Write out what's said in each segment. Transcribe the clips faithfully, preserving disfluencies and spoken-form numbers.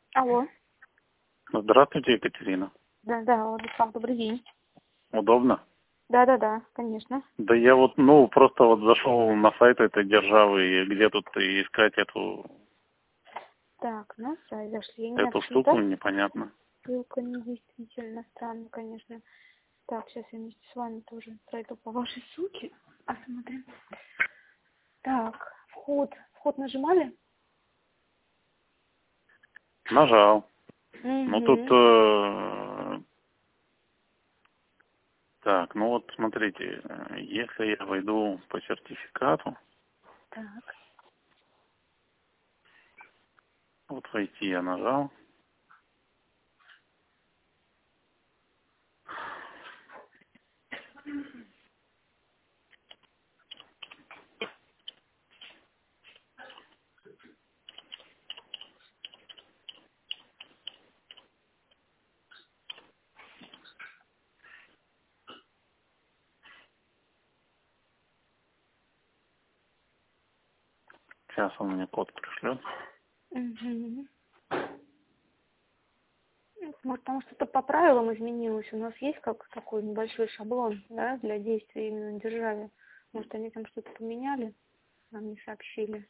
Алло. Здравствуйте, Екатерина. Да, да, Владислав, добрый день. Удобно? Да, да, да, конечно. Да я вот, ну, просто вот зашел на сайт этой державы, и где тут искать эту, Так, на сайт зашли, не эту нашли, штуку, да? непонятно. Ссылка не действительно странно, конечно. Так, сейчас я вместе с вами тоже пройду по вашей ссылке. Посмотрим. Так, вход. Вход нажимали? Нажал. Ну тут, Угу. э, так, ну вот смотрите, э, если я войду по сертификату, Так. вот войти я нажал. Сейчас он мне код пришлет. Угу. Может, потому что-то по правилам изменилось. У нас есть как такой небольшой шаблон, да, для действия именно в державе. Может, они там что-то поменяли, нам не сообщили.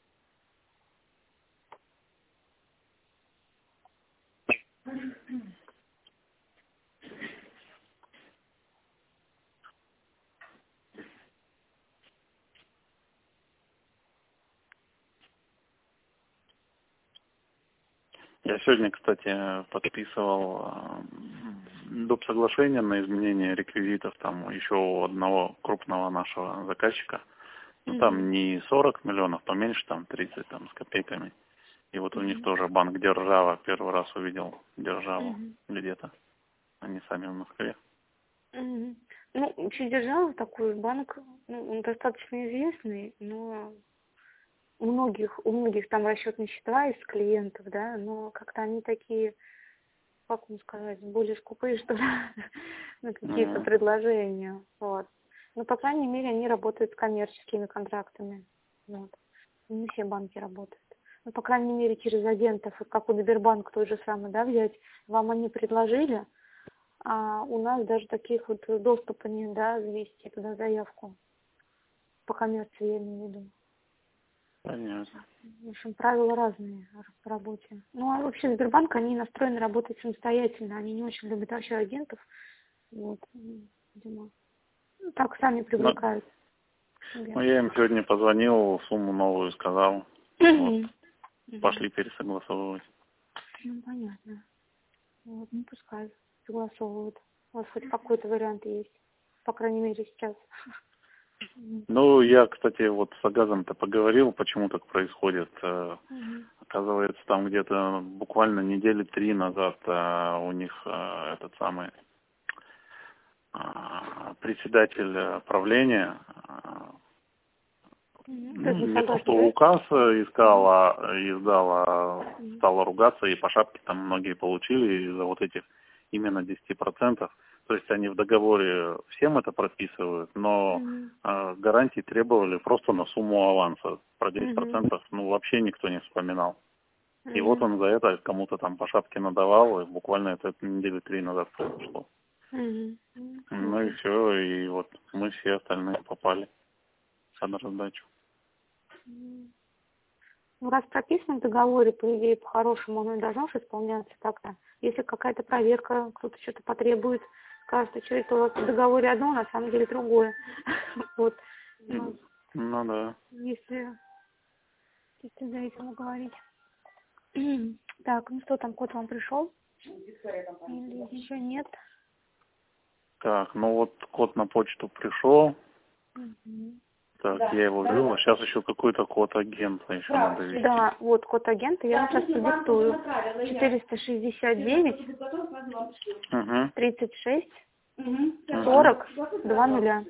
Я сегодня, кстати, подписывал э, доп. Соглашение на изменение реквизитов там еще у одного крупного нашего заказчика. Ну Угу. там не сорок миллионов, поменьше, там тридцать там с копейками. И вот у них Угу. тоже банк Держава. Первый раз увидел Державу Угу. где-то. Они сами в Москве. Мгм. Ну, Общедержава такой банк, ну, он достаточно известный, но у многих, у многих там расчетные счета из клиентов, да, но как-то они такие, как вам сказать, более скупые, что ли, на какие-то Ну, предложения, вот. Ну, по крайней мере, они работают с коммерческими контрактами, вот. Не все банки работают. Ну, по крайней мере, через агентов, вот как у Сбербанк тот же самый, да, взять, вам они предложили, а у нас даже таких вот доступа нет, да, завести туда заявку. По коммерции я имею в виду. понятно. В общем, правила разные по работе. Ну, а вообще Сбербанк, они настроены работать самостоятельно. Они не очень любят вообще агентов. Вот, м, видимо. Ну, так сами Ну, привлекают к ну, себе. я им сегодня позвонил, сумму новую сказал. Вот, Мгм. Мгм. пошли пересогласовывать. Ну, понятно. Вот, ну, пускай согласовывают. У вас хоть какой-то вариант есть. По крайней мере, сейчас. Мгм. Ну, я, кстати, вот с Агазом-то поговорил, почему так происходит. Э, Мгм. Оказывается, там где-то буквально недели три назад э, у них э, этот самый э, председатель э, правления э, Мгм. То ну, есть не не то, согласны, что да? указ э, Мгм. искал, а издал, а Мгм. стала ругаться, и по шапке там многие получили из-за вот этих именно десяти процентов. То есть они в договоре всем это прописывают, но Мгм. э, гарантии требовали просто на сумму аванса. Про десять Мгм. процентов ну, вообще никто не вспоминал. И вот Мгм. он за это кому-то там по шапке надавал, и буквально это недели три назад произошло. Мгм. Ну, Ну и понятно. все, и вот мы все остальные попали под раздачу. Мгм. Ну, раз прописано в договоре, по идее, по-хорошему, оно и должно же исполняться так-то. Если какая-то проверка, кто-то что-то потребует, кажется, что это у вас в договоре одно, на самом деле другое. Вот. Ну, Ну да. если, если за этим говорить. Так, ну что там, код вам пришел? Или еще нет? Так, ну вот код на почту пришел. Мгм. Так, я его ввел. Сейчас еще какой-то код агента еще надо ввести. Да, вот код агента, я вам сейчас продиктую. четыреста шестьдесят девять Угу. тридцать шесть Угу. сорок два нуля.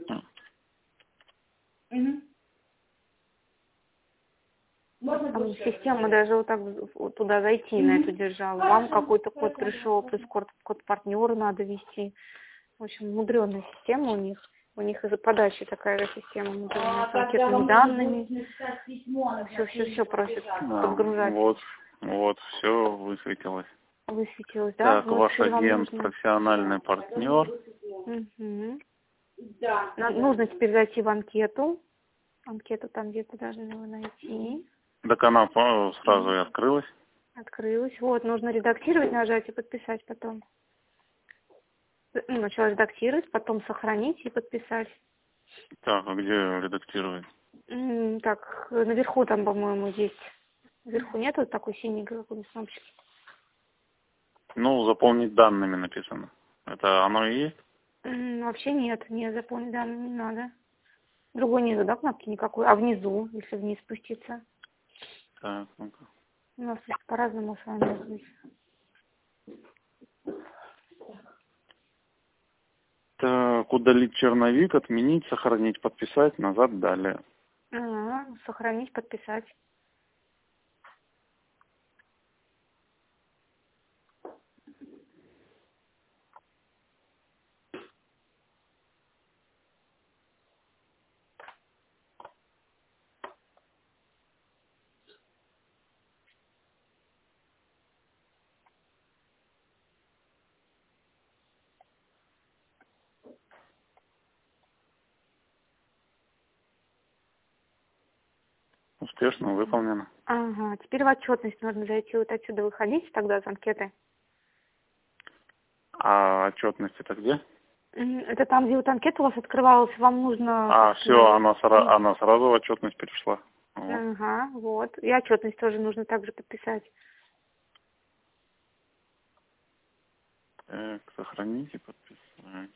Там система даже вот так вот туда зайти, на эту державу. Вам какой-то код пришел, плюс код, код партнера надо ввести. В общем, мудреная система у них. У них из-за подачи такая же система мудрёная, с анкетными данными. Все, все, все просят А, подгружать. вот. Вот, все высветилось. Высветилось, да? Так, Вот ваш теперь вам агент, нужно... профессиональный партнер. Мгм. На- Нужно теперь зайти в анкету. Анкету там где-то должны вы найти. Так она по- сразу и открылась. Открылась. Вот, нужно редактировать, нажать и подписать потом. Ну, сначала редактировать, потом сохранить и подписать. Так, а где редактировать? М, Так, наверху там, по-моему, есть. Наверху нет вот такой синенькой какой-нибудь кнопочки? Ну, заполнить данными написано. Это оно и есть? М, Вообще нет, не заполнить данные не надо. Другой нету, да, кнопки никакой? А внизу, если вниз спуститься? Так, ну-ка. У нас тут по-разному с вами здесь. Так, удалить черновик, отменить, сохранить, подписать, назад, далее. Ага, сохранить, подписать. Успешно выполнено. Ага, теперь в отчетность нужно зайти, вот отсюда выходить тогда с анкеты. А отчетность это где? М, Это там, где вот анкета у вас открывалась, вам нужно... А, как все, сказать, она, сра- она сразу в отчетность перешла. Вот. Ага, вот. И отчетность тоже нужно также подписать. Так, сохранить и подписать.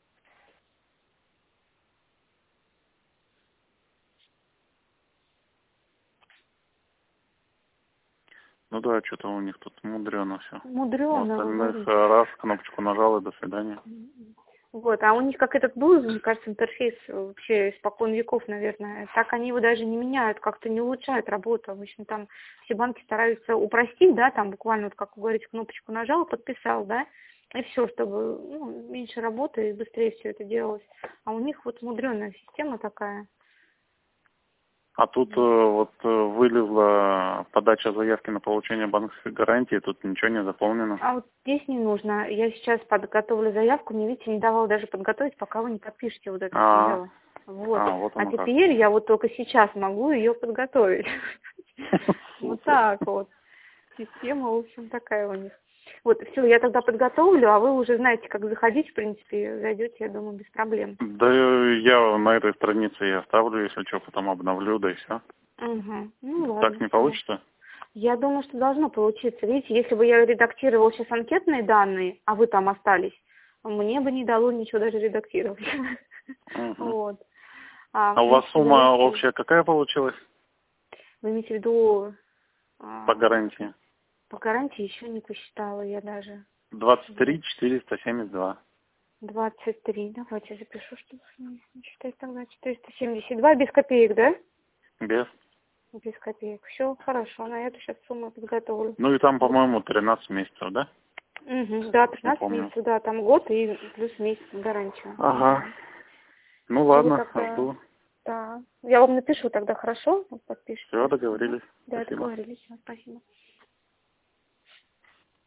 Ну да, что-то у них тут мудрено все. У Мудрено, вы остальных говорите. э, раз, кнопочку нажал и до свидания. Вот, а у них как этот был, мне кажется, интерфейс вообще испокон веков, наверное. Так они его даже не меняют, как-то не улучшают работу. Обычно там все банки стараются упростить, да, там буквально, вот как вы говорите, кнопочку нажал, подписал, да, и все, чтобы ну, меньше работы и быстрее все это делалось. А у них вот мудреная система такая. А тут э, вот э, вылезла подача заявки на получение банковской гарантии, тут ничего не заполнено. А вот здесь не нужно. Я сейчас подготовлю заявку, мне, видите, не давала даже подготовить, пока вы не подпишете вот это все А, дело. Вот. а, вот А оно как. теперь я вот только сейчас могу ее подготовить. Вот так вот. Система, в общем, такая у них. Вот, все, я тогда подготовлю, а вы уже знаете, как заходить, в принципе, зайдете, я думаю, без проблем. Да я на этой странице и оставлю, если что, потом обновлю, да и все. Угу. Ну Так ладно, не все. получится? Я думаю, что должно получиться. Видите, если бы я редактировала сейчас анкетные данные, а вы там остались, мне бы не дало ничего даже редактировать. Угу. Вот. А у вас сумма общая какая получилась Вы имеете в виду по а, гарантии? по гарантии еще не посчитала я даже. двадцать три четыреста семьдесят два. двадцать три. Давайте запишу, чтобы не считать тогда. четыреста семьдесят два без копеек, да? Без. Без копеек. Все, хорошо. На эту сейчас сумму подготовлю. Ну и там, по-моему, тринадцать месяцев, да? Угу, да, Не тринадцать помню. месяцев, да, там год и плюс месяц гарантию. Ага. Ну Все, ладно, тогда, жду. да. Я вам напишу тогда, хорошо? Подпишите. Все, Ага. договорились. Да, Спасибо. договорились. Спасибо.